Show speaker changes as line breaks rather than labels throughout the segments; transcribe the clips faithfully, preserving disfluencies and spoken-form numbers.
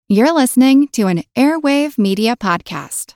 You're listening to an Airwave Media Podcast.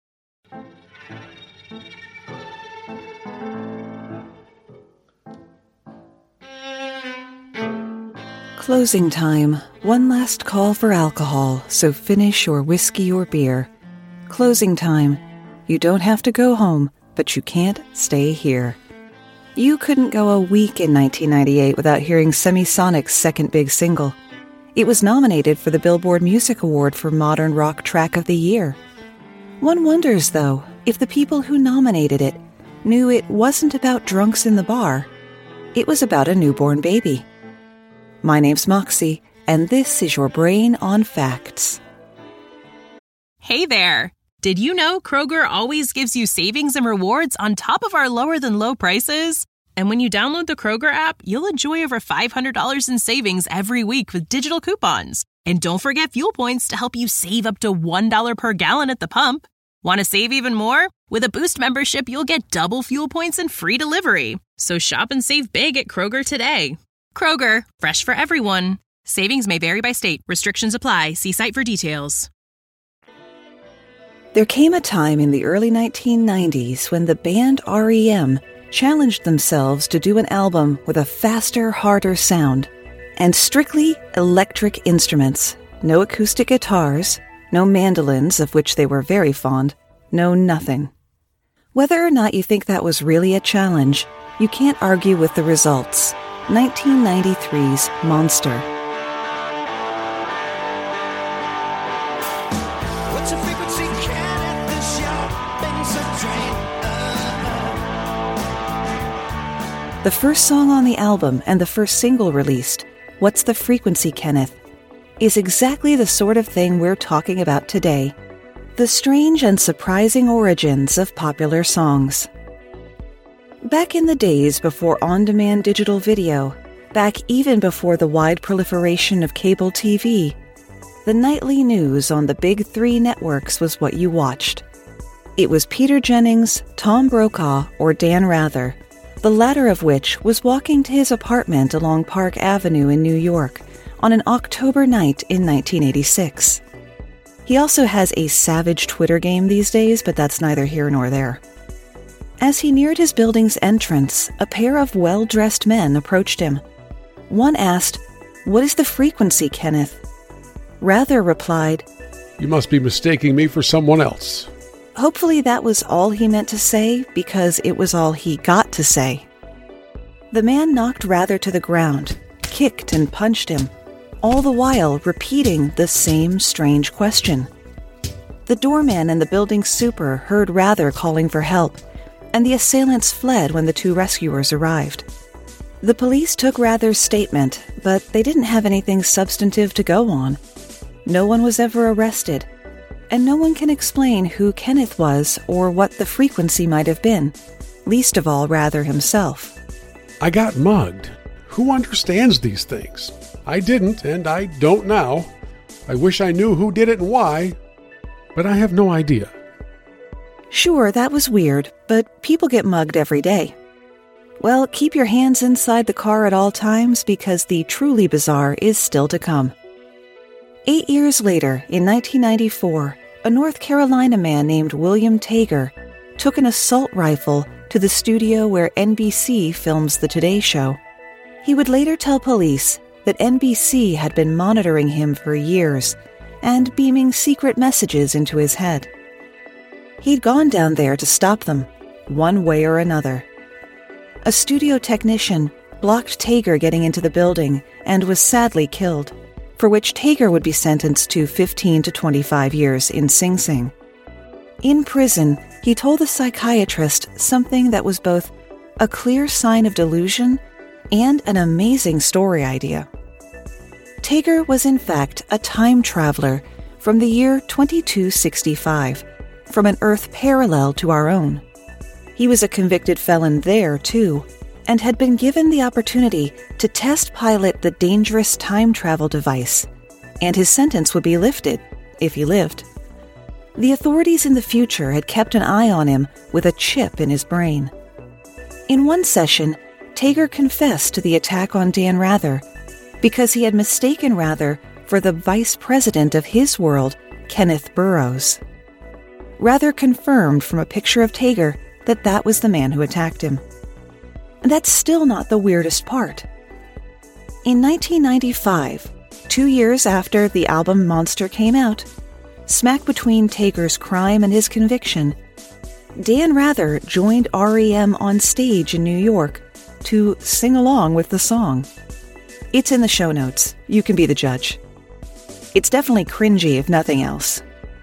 Closing time. One last call for alcohol, so finish your whiskey or beer. Closing time. You don't have to go home, but you can't stay here. You couldn't go a week in nineteen ninety-eight without hearing Semisonic's second big single. It was nominated for the Billboard Music Award for Modern Rock Track of the Year. One wonders, though, if the people who nominated it knew it wasn't about drunks in the bar. It was about a newborn baby. My name's Moxie, and this is your Brain on Facts.
Hey there! Did you know Kroger always gives you savings and rewards on top of our lower-than-low prices? And when you download the Kroger app, you'll enjoy over five hundred dollars in savings every week with digital coupons. And don't forget fuel points to help you save up to one dollar per gallon at the pump. Want to save even more? With a Boost membership, you'll get double fuel points and free delivery. So shop and save big at Kroger today. Kroger, fresh for everyone. Savings may vary by state. Restrictions apply. See site for details.
There came a time in the early nineteen nineties when the band R E M challenged themselves to do an album with a faster, harder sound and strictly electric instruments. No acoustic guitars, no mandolins, of which they were very fond, no nothing. Whether or not you think that was really a challenge, you can't argue with the results. nineteen ninety-three's Monster.
What's a frequency can this show been so
The first song on the album and the first single released, What's the Frequency, Kenneth?, is exactly the sort of thing we're talking about today. The strange and surprising origins of popular songs. Back in the days before on-demand digital video, back even before the wide proliferation of cable T V, the nightly news on the big three networks was what you watched. It was Peter Jennings, Tom Brokaw, or Dan Rather, the latter of which was walking to his apartment along Park Avenue in New York on an October night in nineteen eighty-six. He also has a savage Twitter game these days, but that's neither here nor there. As he neared his building's entrance, a pair of well-dressed men approached him. One asked, "What is the frequency, Kenneth?" Rather replied,
"You must be mistaking me for someone else."
Hopefully that was all he meant to say, because it was all he got to say. The man knocked Rather to the ground, kicked and punched him, all the while repeating the same strange question. The doorman and the building super heard Rather calling for help, and the assailants fled when the two rescuers arrived. The police took Rather's statement, but they didn't have anything substantive to go on. No one was ever arrested, and no one can explain who Kenneth was or what the frequency might have been, least of all Rather himself.
I got mugged. Who understands these things? I didn't, and I don't now. I wish I knew who did it and why, but I have no idea.
Sure, that was weird, but people get mugged every day. Well, keep your hands inside the car at all times, because the truly bizarre is still to come. Eight years later, in nineteen ninety-four, a North Carolina man named William Tager took an assault rifle to the studio where N B C films The Today Show. He would later tell police that N B C had been monitoring him for years and beaming secret messages into his head. He'd gone down there to stop them, one way or another. A studio technician blocked Tager getting into the building and was sadly killed, for which Tager would be sentenced to fifteen to twenty-five years in Sing Sing. In prison, he told the psychiatrist something that was both a clear sign of delusion and an amazing story idea. Tager was in fact a time traveler from the year twenty-two sixty-five, from an Earth parallel to our own. He was a convicted felon there, too, and had been given the opportunity to test pilot the dangerous time travel device, and his sentence would be lifted, if he lived. The authorities in the future had kept an eye on him with a chip in his brain. In one session, Tager confessed to the attack on Dan Rather because he had mistaken Rather for the vice president of his world, Kenneth Burrows. Rather confirmed from a picture of Tager that that was the man who attacked him. And that's still not the weirdest part. In nineteen ninety-five, two years after the album Monster came out, smack between Tager's crime and his conviction, Dan Rather joined R E M on stage in New York to sing along with the song. It's in the show notes. You can be the judge. It's definitely cringy, if nothing else.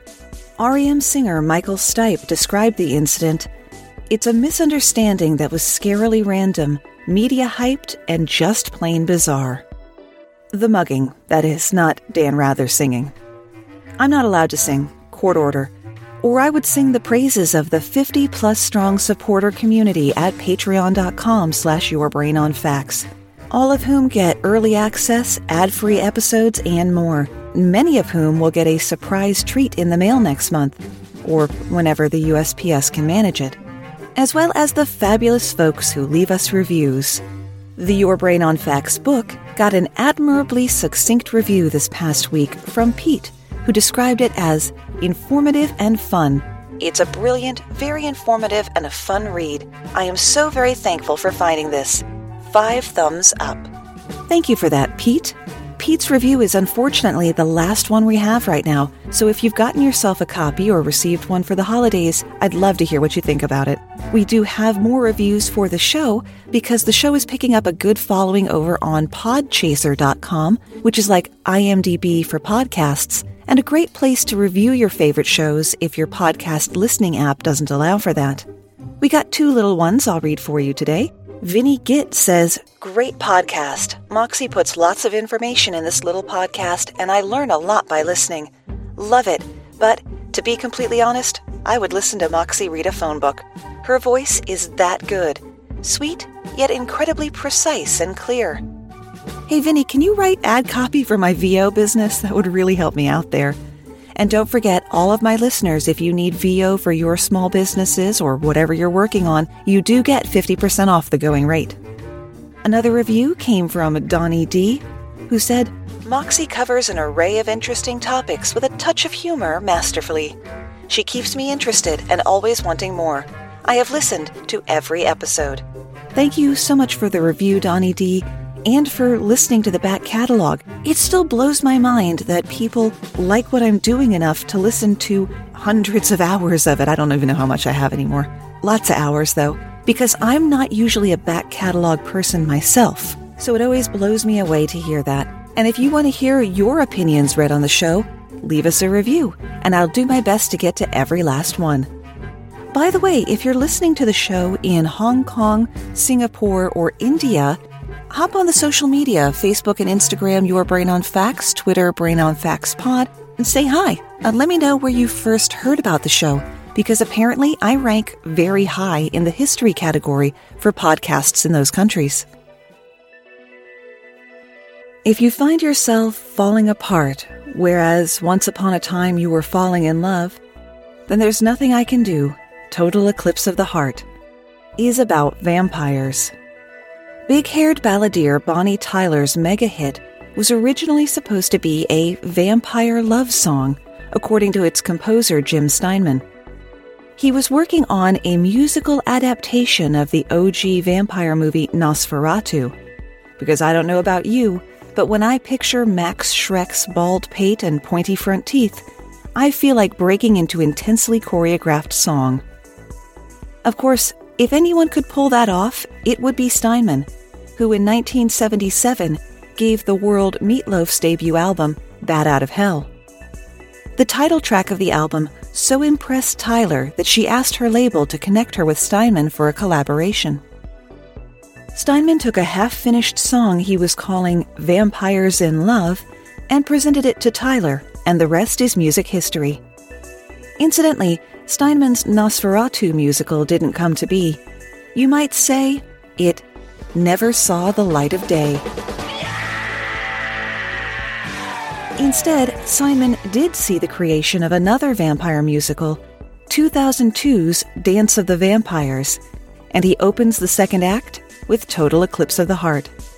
R E M singer Michael Stipe described the incident. It's a misunderstanding that was scarily random, media-hyped, and just plain bizarre. The mugging, that is, not Dan Rather singing. I'm not allowed to sing, court order, or I would sing the praises of the fifty-plus strong supporter community at patreon.com slash yourbrainonfacts, all of whom get early access, ad-free episodes, and more, many of whom will get a surprise treat in the mail next month, or whenever the U S P S can manage it, as well as the fabulous folks who leave us reviews. The Your Brain on Facts book got an admirably succinct review this past week from Pete, who described it as informative and fun. It's a brilliant, very informative, and a fun read. I am so very thankful for finding this. Five thumbs up. Thank you for that, Pete. Pete's review is unfortunately the last one we have right now, so if you've gotten yourself a copy or received one for the holidays, I'd love to hear what you think about it. We do have more reviews for the show because the show is picking up a good following over on podchaser dot com, which is like IMDb for podcasts, and a great place to review your favorite shows if your podcast listening app doesn't allow for that. We got two little ones I'll read for you today. Vinny Gitt says, "Great podcast. Moxie puts lots of information in this little podcast, and I learn a lot by listening. Love it, but to be completely honest, I would listen to Moxie read a phone book. Her voice is that good. Sweet, yet incredibly precise and clear." Hey, Vinny, can you write ad copy for my V O business? That would really help me out there. And don't forget, all of my listeners, if you need V O for your small businesses or whatever you're working on, you do get fifty percent off the going rate. Another review came from Donnie D, who said, "Moxie covers an array of interesting topics with a touch of humor masterfully. She keeps me interested and always wanting more. I have listened to every episode." Thank you so much for the review, Donnie D, and for listening to the back catalog. It still blows my mind that people like what I'm doing enough to listen to hundreds of hours of it. I don't even know how much I have anymore. Lots of hours, though, because I'm not usually a back catalog person myself, so it always blows me away to hear that. And if you want to hear your opinions read on the show, leave us a review, and I'll do my best to get to every last one. By the way, if you're listening to the show in Hong Kong, Singapore, or India, hop on the social media, Facebook and Instagram, Your Brain on Facts, Twitter, Brain on Facts Pod, and say hi. And let me know where you first heard about the show, because apparently I rank very high in the history category for podcasts in those countries. If you find yourself falling apart, whereas once upon a time you were falling in love, then there's nothing I can do. Total Eclipse of the Heart is about vampires. Big-haired balladeer Bonnie Tyler's mega hit was originally supposed to be a vampire love song, according to its composer Jim Steinman. He was working on a musical adaptation of the O G vampire movie Nosferatu. Because I don't know about you, but when I picture Max Schreck's bald pate and pointy front teeth, I feel like breaking into intensely choreographed song. Of course, if anyone could pull that off, it would be Steinman, who in nineteen seventy-seven gave the world Meatloaf's debut album, Bat Out of Hell. The title track of the album so impressed Tyler that she asked her label to connect her with Steinman for a collaboration. Steinman took a half-finished song he was calling Vampires in Love and presented it to Tyler, and the rest is music history. Incidentally, Steinman's Nosferatu musical didn't come to be. You might say it never saw the light of day. Instead, Steinman did see the creation of another vampire musical, two thousand two's Dance of the Vampires, and he opens the second act with Total Eclipse of the Heart.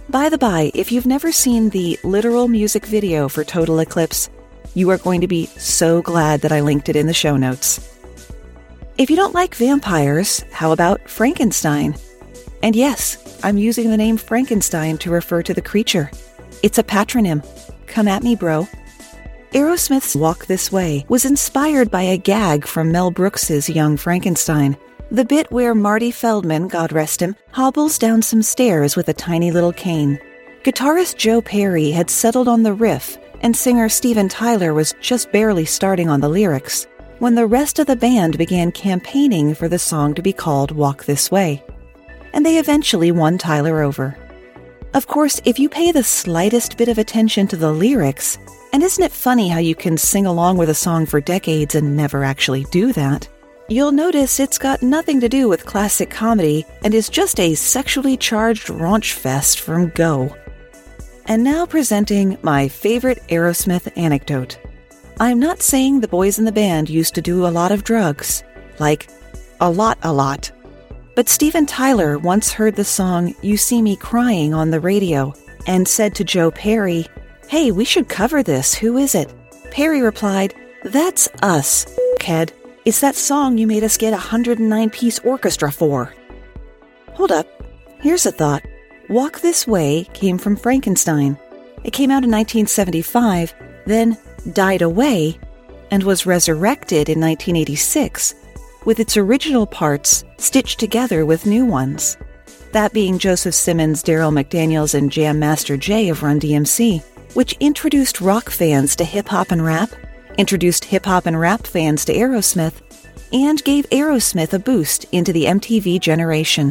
By the by, if you've never seen the literal music video for Total Eclipse, you are going to be so glad that I linked it in the show notes. If you don't like vampires, how about Frankenstein? And yes, I'm using the name Frankenstein to refer to the creature. It's a patronym. Come at me, bro. Aerosmith's Walk This Way was inspired by a gag from Mel Brooks's Young Frankenstein. The bit where Marty Feldman, God rest him, hobbles down some stairs with a tiny little cane. Guitarist Joe Perry had settled on the riff, and singer Steven Tyler was just barely starting on the lyrics, when the rest of the band began campaigning for the song to be called Walk This Way. And they eventually won Tyler over. Of course, if you pay the slightest bit of attention to the lyrics, and isn't it funny how you can sing along with a song for decades and never actually do that? You'll notice it's got nothing to do with classic comedy and is just a sexually charged raunch fest from Go. And now presenting my favorite Aerosmith anecdote. I'm not saying the boys in the band used to do a lot of drugs. Like, a lot, a lot. But Steven Tyler once heard the song You See Me Crying on the radio and said to Joe Perry, "Hey, we should cover this. Who is it?" Perry replied, "That's us, kid. It's that song you made us get a one hundred nine piece orchestra for." Hold up. Here's a thought. Walk This Way came from Frankenstein. It came out in nineteen seventy-five, then died away, and was resurrected in nineteen eighty-six, with its original parts stitched together with new ones. That being Joseph Simmons, Daryl McDaniels, and Jam Master Jay of Run D M C, which introduced rock fans to hip-hop and rap, introduced hip-hop and rap fans to Aerosmith, and gave Aerosmith a boost into the M T V generation.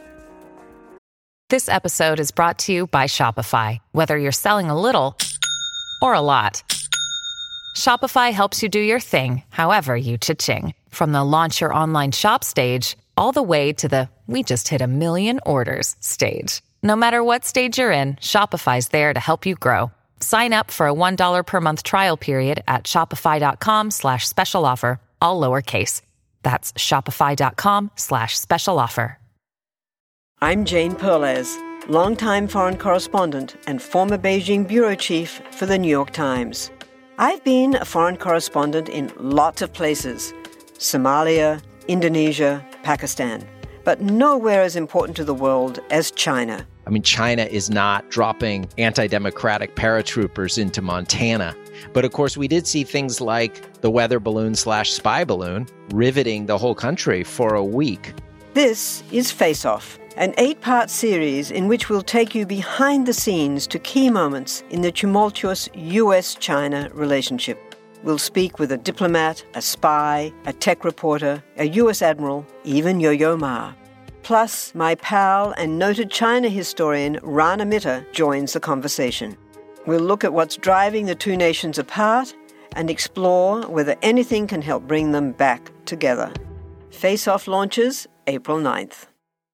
This episode is brought to you by Shopify. Whether you're selling a little or a lot, Shopify helps you do your thing, however you cha-ching. From the launch your online shop stage, all the way to the we just hit a million orders stage. No matter what stage you're in, Shopify's there to help you grow. Sign up for a one dollar per month trial period at shopify.com slash special offer, all lowercase. That's shopify.com slash special offer.
I'm Jane Perlez, longtime foreign correspondent and former Beijing bureau chief for the New York Times. I've been a foreign correspondent in lots of places: Somalia, Indonesia, Pakistan, but nowhere as important to the world as China.
I mean, China is not dropping anti-democratic paratroopers into Montana. But of course, we did see things like the weather balloon slash spy balloon riveting the whole country for a week.
This is Face Off, an eight-part series in which we'll take you behind the scenes to key moments in the tumultuous U S China relationship. We'll speak with a diplomat, a spy, a tech reporter, a U S admiral, even Yo-Yo Ma. Plus, my pal and noted China historian Rana Mitter joins the conversation. We'll look at what's driving the two nations apart and explore whether anything can help bring them back together. Face Off launches April ninth.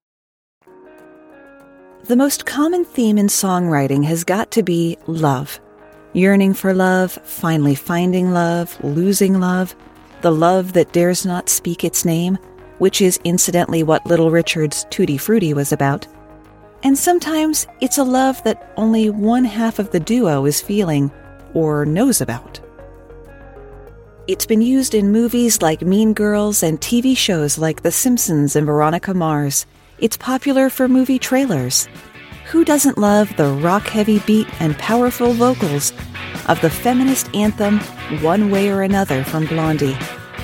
The most common theme in songwriting has got to be love. Yearning for love, finally finding love, losing love, the love that dares not speak its name, which is incidentally what Little Richard's Tutti Frutti was about. And sometimes it's a love that only one half of the duo is feeling or knows about. It's been used in movies like Mean Girls and T V shows like The Simpsons and Veronica Mars. It's popular for movie trailers. Who doesn't love the rock-heavy beat and powerful vocals of the feminist anthem One Way or Another from Blondie?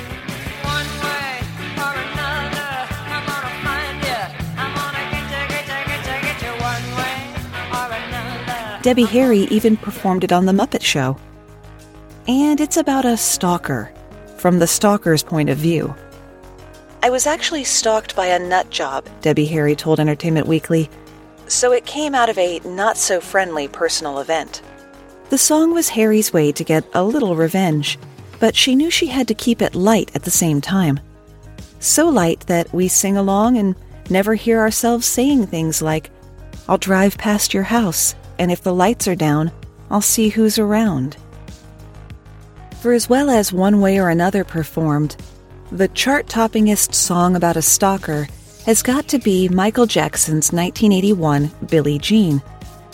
Debbie Harry even performed it on The Muppet Show. And it's about a stalker, from the stalker's point of view. I was actually stalked by a nut job, Debbie Harry told Entertainment Weekly, so it came out of a not-so-friendly personal event. The song was Harry's way to get a little revenge, but she knew she had to keep it light at the same time. So light that we sing along and never hear ourselves saying things like, "I'll drive past your house, and if the lights are down, I'll see who's around." For as well as One Way or Another performed, the chart-toppingest song about a stalker has got to be Michael Jackson's nineteen eighty-one Billie Jean.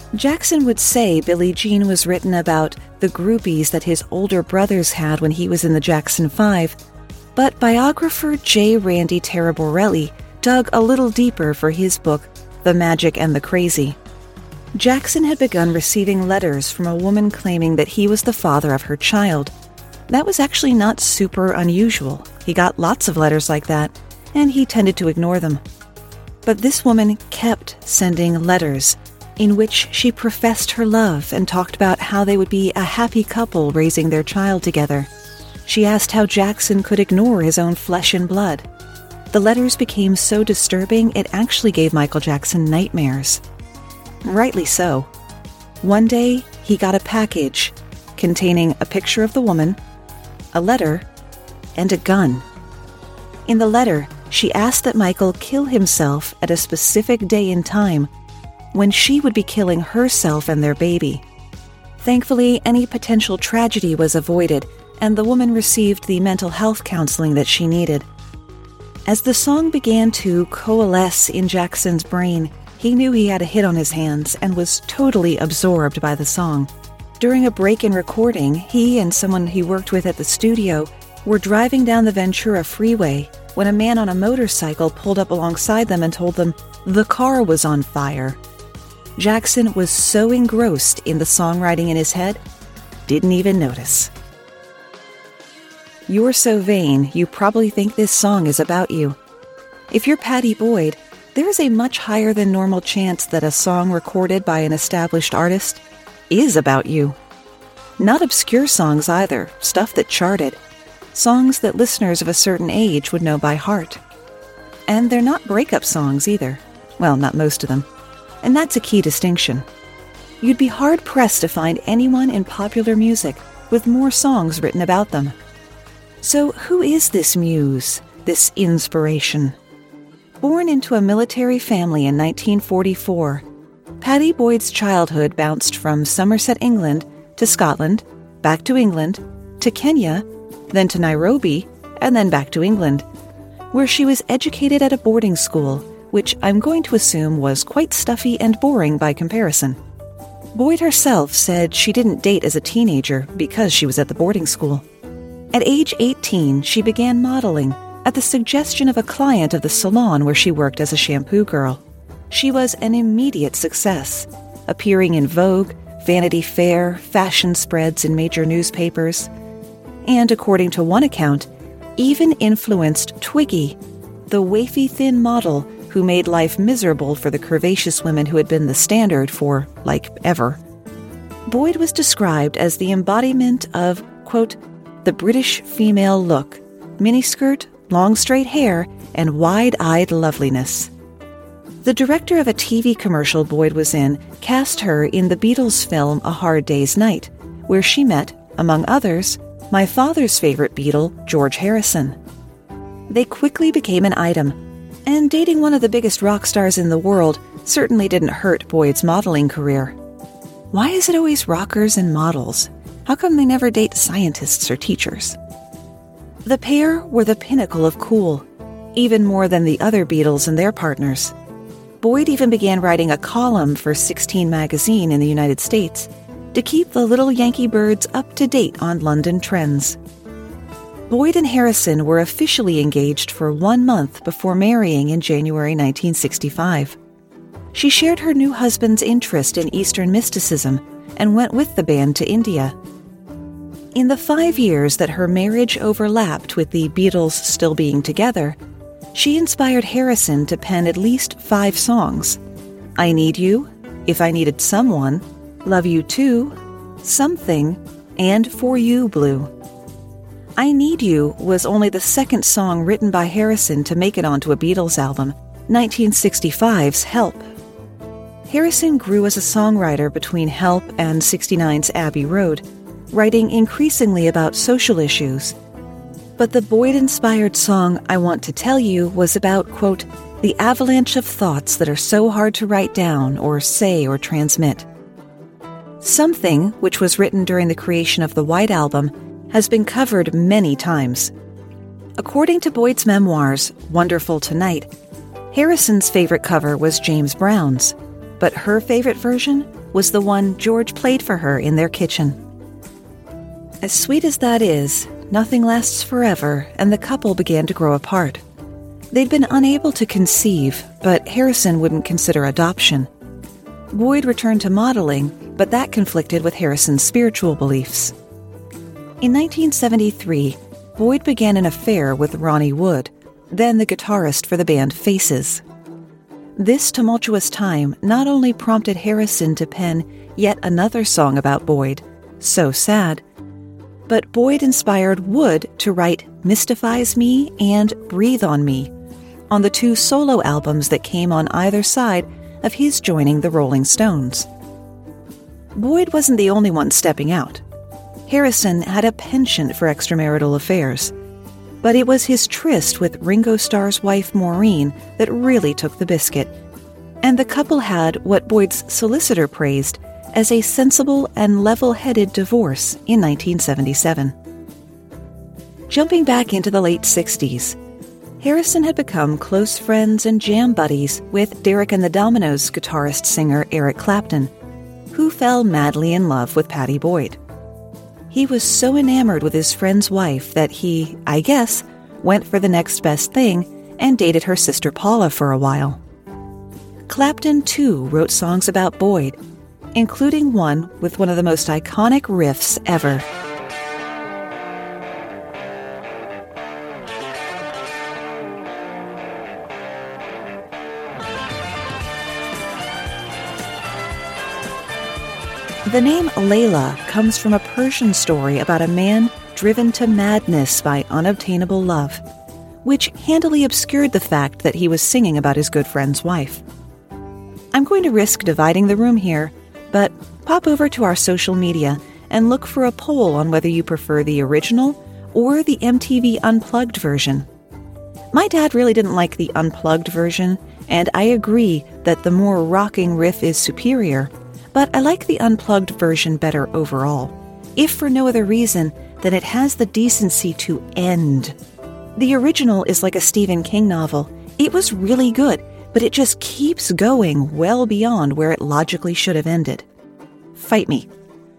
Jackson would say Billie Jean was written about the groupies that his older brothers had when he was in the Jackson Five, but biographer J. Randy Taraborelli dug a little deeper for his book, The Magic and the Crazy. Jackson had begun receiving letters from a woman claiming that he was the father of her child. That was actually not super unusual. He got lots of letters like that, and he tended to ignore them. But this woman kept sending letters in which she professed her love and talked about how they would be a happy couple raising their child together. She asked how Jackson could ignore his own flesh and blood. The letters became so disturbing it actually gave Michael Jackson nightmares. Rightly so. One day, he got a package containing a picture of the woman, a letter, and a gun. In the letter, she asked that Michael kill himself at a specific day and time when she would be killing herself and their baby. Thankfully, any potential tragedy was avoided, and the woman received the mental health counseling that she needed. As the song began to coalesce in Jackson's brain, he knew he had a hit on his hands and was totally absorbed by the song. During a break in recording, he and someone he worked with at the studio were driving down the Ventura Freeway when a man on a motorcycle pulled up alongside them and told them the car was on fire. Jackson was so engrossed in the songwriting in his head, didn't even notice. You're so vain, you probably think this song is about you. If you're Pattie Boyd, there is a much higher than normal chance that a song recorded by an established artist is about you. Not obscure songs either, stuff that charted. Songs that listeners of a certain age would know by heart. And they're not breakup songs either. Well, not most of them. And that's a key distinction. You'd be hard-pressed to find anyone in popular music with more songs written about them. So who is this muse, this inspiration? Born into a military family in nineteen forty-four, Pattie Boyd's childhood bounced from Somerset, England, to Scotland, back to England, to Kenya, then to Nairobi, and then back to England, where she was educated at a boarding school, which I'm going to assume was quite stuffy and boring by comparison. Boyd herself said she didn't date as a teenager because she was at the boarding school. At age eighteen, she began modeling at the suggestion of a client of the salon where she worked as a shampoo girl. She was an immediate success, appearing in Vogue, Vanity Fair, fashion spreads in major newspapers, and, according to one account, even influenced Twiggy, the wafy thin model who made life miserable for the curvaceous women who had been the standard for, like, ever. Boyd was described as the embodiment of, quote, the British female look, miniskirt, long straight hair, and wide-eyed loveliness. The director of a T V commercial Boyd was in cast her in the Beatles film A Hard Day's Night, where she met, among others, my father's favorite Beatle, George Harrison. They quickly became an item, and dating one of the biggest rock stars in the world certainly didn't hurt Boyd's modeling career. Why is it always rockers and models? How come they never date scientists or teachers? The pair were the pinnacle of cool, even more than the other Beatles and their partners. Boyd even began writing a column for sixteen magazine in the United States to keep the little Yankee birds up to date on London trends. Boyd and Harrison were officially engaged for one month before marrying in January nineteen sixty-five. She shared her new husband's interest in Eastern mysticism and went with the band to India. In the five years that her marriage overlapped with the Beatles still being together, she inspired Harrison to pen at least five songs: I Need You, If I Needed Someone, Love You Too, Something, and For You, Blue. I Need You was only the second song written by Harrison to make it onto a Beatles album, nineteen sixty-five's Help. Harrison grew as a songwriter between Help and sixty-nine's Abbey Road, writing increasingly about social issues. But the Boyd-inspired song I Want to Tell You was about, quote, the avalanche of thoughts that are so hard to write down or say or transmit. Something, which was written during the creation of the White Album, has been covered many times. According to Boyd's memoirs, Wonderful Tonight, Harrison's favorite cover was James Brown's, but her favorite version was the one George played for her in their kitchen. As sweet as that is, nothing lasts forever, and the couple began to grow apart. They'd been unable to conceive, but Harrison wouldn't consider adoption. Boyd returned to modeling, but that conflicted with Harrison's spiritual beliefs. In nineteen seventy-three, Boyd began an affair with Ronnie Wood, then the guitarist for the band Faces. This tumultuous time not only prompted Harrison to pen yet another song about Boyd, So Sad, but Boyd inspired Wood to write Mystifies Me and Breathe on Me on the two solo albums that came on either side of his joining the Rolling Stones. Boyd wasn't the only one stepping out. Harrison had a penchant for extramarital affairs, but it was his tryst with Ringo Starr's wife Maureen that really took the biscuit, and the couple had what Boyd's solicitor praised as a sensible and level-headed divorce in nineteen seventy-seven. Jumping back into the late sixties, Harrison had become close friends and jam buddies with Derek and the Dominos guitarist-singer Eric Clapton, who fell madly in love with Pattie Boyd. He was so enamored with his friend's wife that he, I guess, went for the next best thing and dated her sister Paula for a while. Clapton, too, wrote songs about Boyd, including one with one of the most iconic riffs ever. The name Layla comes from a Persian story about a man driven to madness by unobtainable love, which handily obscured the fact that he was singing about his good friend's wife. I'm going to risk dividing the room here, but pop over to our social media and look for a poll on whether you prefer the original or the M T V Unplugged version. My dad really didn't like the Unplugged version, and I agree that the more rocking riff is superior, but I like the Unplugged version better overall, if for no other reason than it has the decency to end. The original is like a Stephen King novel. It was really good, but it just keeps going well beyond where it logically should have ended. Fight me.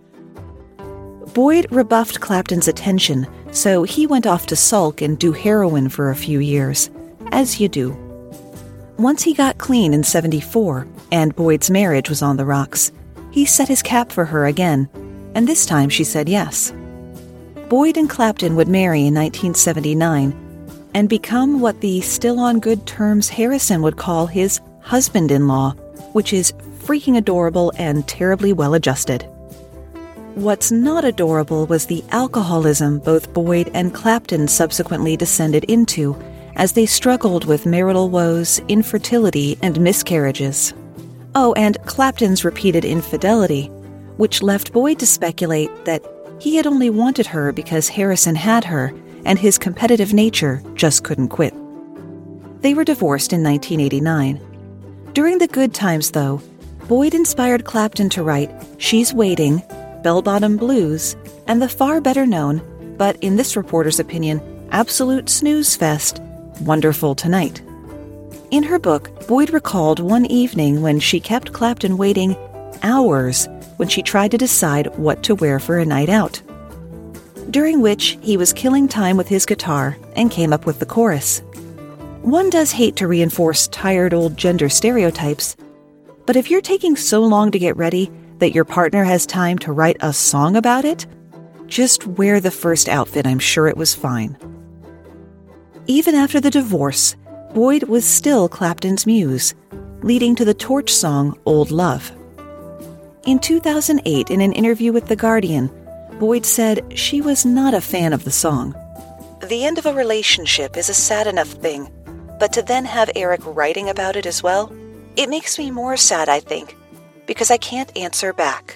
Boyd rebuffed Clapton's attention, so he went off to sulk and do heroin for a few years, as you do. Once he got clean in seventy-four, and Boyd's marriage was on the rocks, he set his cap for her again, and this time she said yes. Boyd and Clapton would marry in nineteen seventy-nine and become what the still on good terms Harrison would call his husband-in-law, which is freaking adorable and terribly well-adjusted. What's not adorable was the alcoholism both Boyd and Clapton subsequently descended into as they struggled with marital woes, infertility, and miscarriages. Oh, and Clapton's repeated infidelity, which left Boyd to speculate that he had only wanted her because Harrison had her, and his competitive nature just couldn't quit. They were divorced in nineteen eighty-nine. During the good times, though, Boyd inspired Clapton to write She's Waiting, Bell Bottom Blues, and the far better known, but in this reporter's opinion, absolute snooze fest, Wonderful Tonight. In her book, Boyd recalled one evening when she kept Clapton waiting hours when she tried to decide what to wear for a night out, during which he was killing time with his guitar and came up with the chorus. One does hate to reinforce tired old gender stereotypes, but if you're taking so long to get ready that your partner has time to write a song about it, just wear the first outfit. I'm sure it was fine. Even after the divorce, Boyd was still Clapton's muse, leading to the Torch song Old Love. In two thousand eight, in an interview with The Guardian, Boyd said she was not a fan of the song. The end of a relationship is a sad enough thing, but to then have Eric writing about it as well, it makes me more sad, I think, because I can't answer back.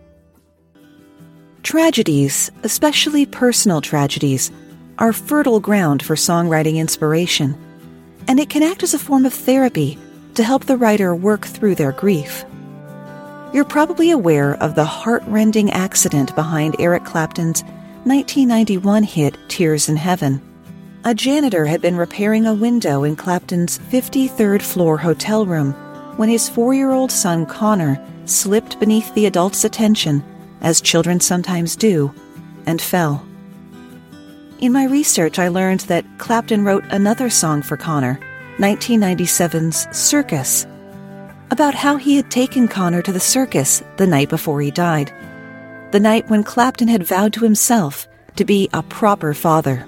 Tragedies, especially personal tragedies, are fertile ground for songwriting inspiration, and it can act as a form of therapy to help the writer work through their grief. You're probably aware of the heart-rending accident behind Eric Clapton's nineteen ninety-one hit Tears in Heaven. A janitor had been repairing a window in Clapton's fifty-third floor hotel room when his four-year-old son Connor slipped beneath the adult's attention, as children sometimes do, and fell. In my research, I learned that Clapton wrote another song for Connor, nineteen ninety-seven's Circus, about how he had taken Connor to the circus the night before he died, the night when Clapton had vowed to himself to be a proper father.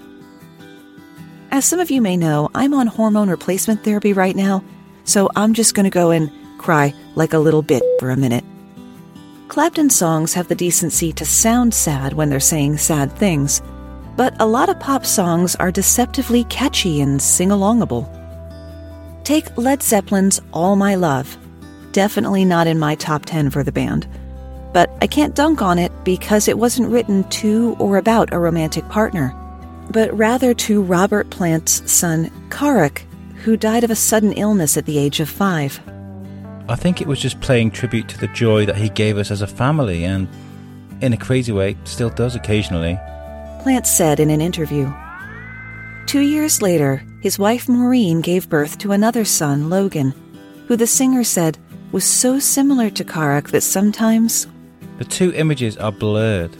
As some of you may know, I'm on hormone replacement therapy right now, so I'm just going to go and cry like a little bit for a minute. Clapton songs have the decency to sound sad when they're saying sad things, but a lot of pop songs are deceptively catchy and sing-alongable. Take Led Zeppelin's All My Love. Definitely not in my top ten for the band. But I can't dunk on it because it wasn't written to or about a romantic partner, but rather to Robert Plant's son, Karak, who died of a sudden illness at the age of five.
I think it was just paying tribute to the joy that he gave us as a family and, in a crazy way, still does occasionally.
Plant said in an interview. Two years later, his wife Maureen gave birth to another son, Logan, who the singer said was so similar to Karak that sometimes
the two images are blurred.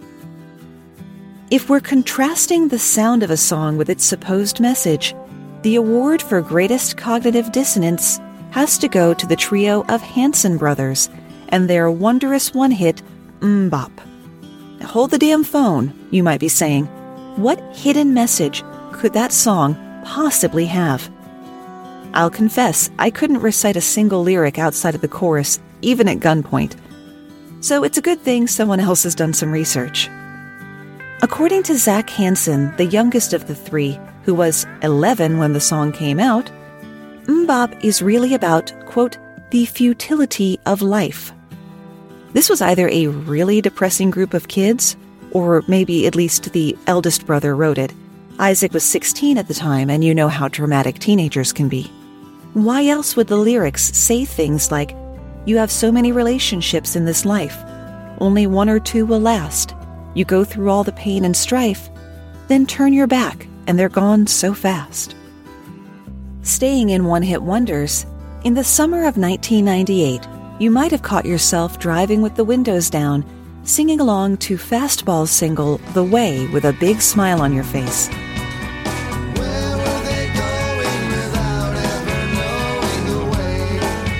If we're contrasting the sound of a song with its supposed message, the award for greatest cognitive dissonance has to go to the trio of Hanson brothers and their wondrous one-hit, MMMBop. Hold the damn phone, you might be saying. What hidden message could that song possibly have? I'll confess, I couldn't recite a single lyric outside of the chorus, even at gunpoint. So it's a good thing someone else has done some research. According to Zach Hanson, the youngest of the three, who was eleven when the song came out, MMMBop is really about, quote, the futility of life. This was either a really depressing group of kids, or maybe at least the eldest brother wrote it. Isaac was sixteen at the time, and you know how dramatic teenagers can be. Why else would the lyrics say things like, you have so many relationships in this life, only one or two will last. You go through all the pain and strife, then turn your back, and they're gone so fast. Staying in one-hit wonders, in the summer of nineteen ninety-eight, you might have caught yourself driving with the windows down, singing along to Fastball's single, The Way, with a big smile on your face.
Where were they going without ever knowing the way?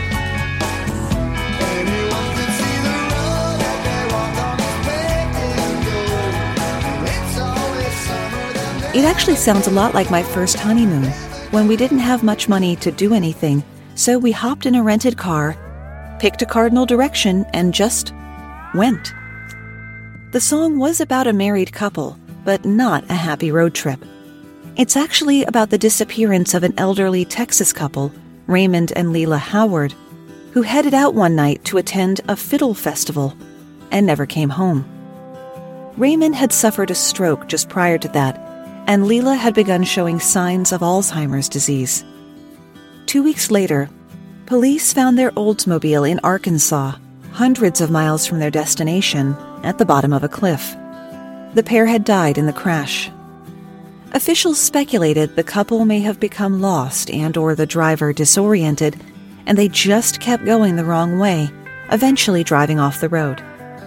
Anyone could see the road that they walked on is paved in gold. It's always summer than they
It actually sounds a lot like my first honeymoon, when we didn't have much money to do anything, so we hopped in a rented car, picked a cardinal direction, and just went. The song was about a married couple, but not a happy road trip. It's actually about the disappearance of an elderly Texas couple, Raymond and Leela Howard, who headed out one night to attend a fiddle festival and never came home. Raymond had suffered a stroke just prior to that, and Leela had begun showing signs of Alzheimer's disease. Two weeks later, police found their Oldsmobile in Arkansas, hundreds of miles from their destination, at the bottom of a cliff. The pair had died in the crash. Officials speculated the couple may have become lost and or the driver disoriented, and they just kept going the wrong way, eventually driving off the road.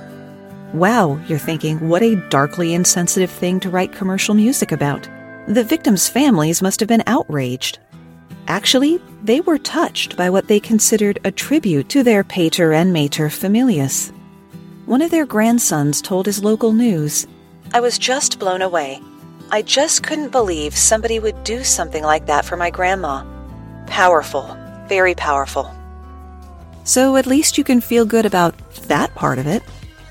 Wow, you're thinking, what a darkly insensitive thing to write commercial music about. The victims' families must have been outraged. Actually, they were touched by what they considered a tribute to their pater and mater familias. One of their grandsons told his local news, "I was just blown away. I just couldn't believe somebody would do something like that for my grandma. Powerful, very powerful." So at least you can feel good about that part of it.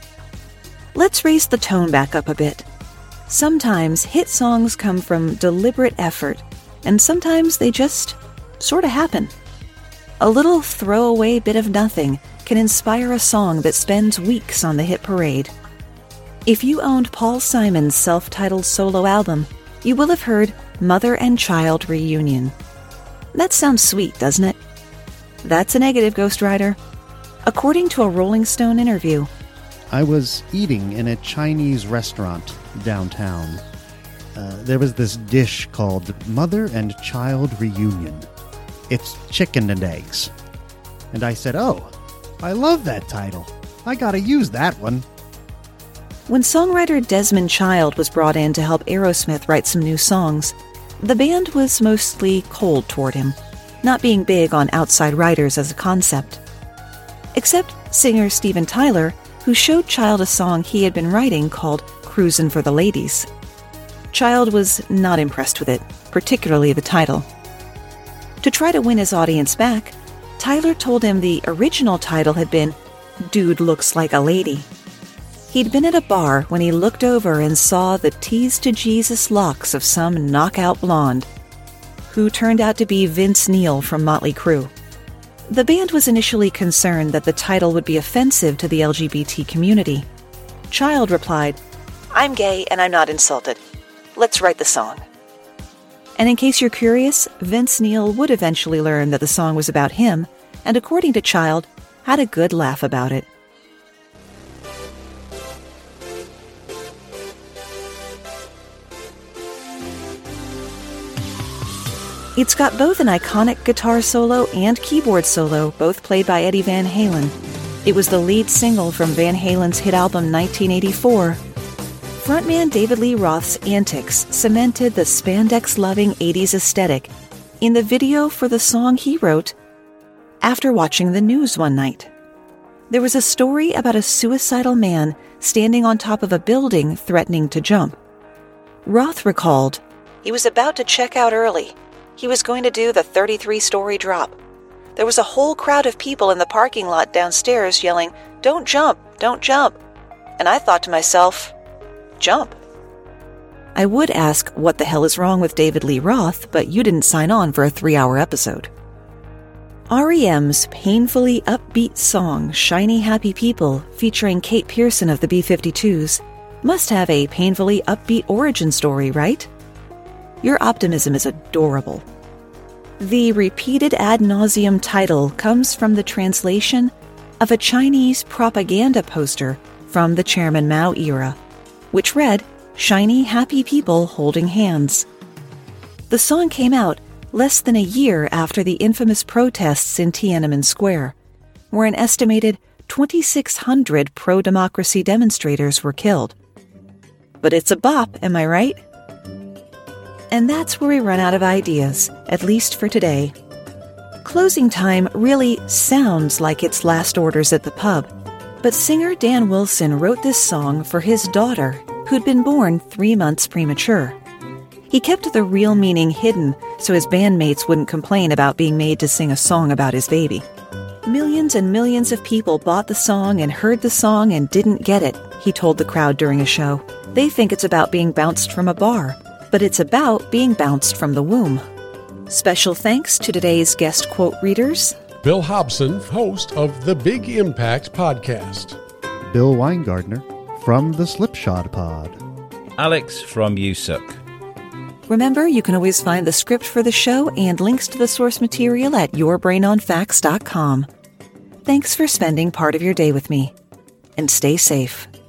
Let's raise the tone back up a bit. Sometimes hit songs come from deliberate effort, and sometimes they just sort of happen. A little throwaway bit of nothing can inspire a song that spends weeks on the hit parade. If you owned Paul Simon's self-titled solo album, you will have heard Mother and Child Reunion. That sounds sweet, doesn't it? That's a negative, Ghost Rider. According to a Rolling Stone interview,
I was eating in a Chinese restaurant downtown. Uh, there was this dish called Mother and Child Reunion. It's chicken and eggs. And I said, oh, I love that title. I gotta use that one.
When songwriter Desmond Child was brought in to help Aerosmith write some new songs, the band was mostly cold toward him, not being big on outside writers as a concept. Except singer Steven Tyler, who showed Child a song he had been writing called Cruisin' for the Ladies. Child was not impressed with it, particularly the title. To try to win his audience back, Tyler told him the original title had been Dude Looks Like a Lady. He'd been at a bar when he looked over and saw the teased-to-Jesus locks of some knockout blonde, who turned out to be Vince Neil from Motley Crue. The band was initially concerned that the title would be offensive to the L G B T community. Child replied, "I'm gay and I'm not insulted. Let's write the song." And in case you're curious, Vince Neil would eventually learn that the song was about him, and according to Child, had a good laugh about it. It's got both an iconic guitar solo and keyboard solo, both played by Eddie Van Halen. It was the lead single from Van Halen's hit album nineteen eighty-four. Frontman David Lee Roth's antics cemented the spandex-loving eighties aesthetic in the video for the song he wrote after watching the news one night. There was a story about a suicidal man standing on top of a building threatening to jump. Roth recalled, "He was about to check out early. He was going to do the thirty-three story drop. There was a whole crowd of people in the parking lot downstairs yelling, 'Don't jump, don't jump.' And I thought to myself, jump." I would ask what the hell is wrong with David Lee Roth, but you didn't sign on for a three-hour episode. R E M's painfully upbeat song, Shiny Happy People, featuring Kate Pearson of the B fifty-twos, must have a painfully upbeat origin story, right? Your optimism is adorable. The repeated ad nauseum title comes from the translation of a Chinese propaganda poster from the Chairman Mao era, which read, "Shiny Happy People Holding Hands." The song came out less than a year after the infamous protests in Tiananmen Square, where an estimated twenty-six hundred pro-democracy demonstrators were killed. But it's a bop, am I right? And that's where we run out of ideas, at least for today. Closing Time really sounds like it's last orders at the pub, but singer Dan Wilson wrote this song for his daughter, who'd been born three months premature. He kept the real meaning hidden so his bandmates wouldn't complain about being made to sing a song about his baby. Millions and millions of people bought the song and heard the song and didn't get it, he told the crowd during a show. They think it's about being bounced from a bar, but it's about being bounced from the womb. Special thanks to today's guest quote readers:
Bill Hobson, host of the Big Impact podcast.
Bill Weingartner from the Slipshod Pod.
Alex from U S U C.
Remember, you can always find the script for the show and links to the source material at your brain on facts dot com. Thanks for spending part of your day with me, and stay safe.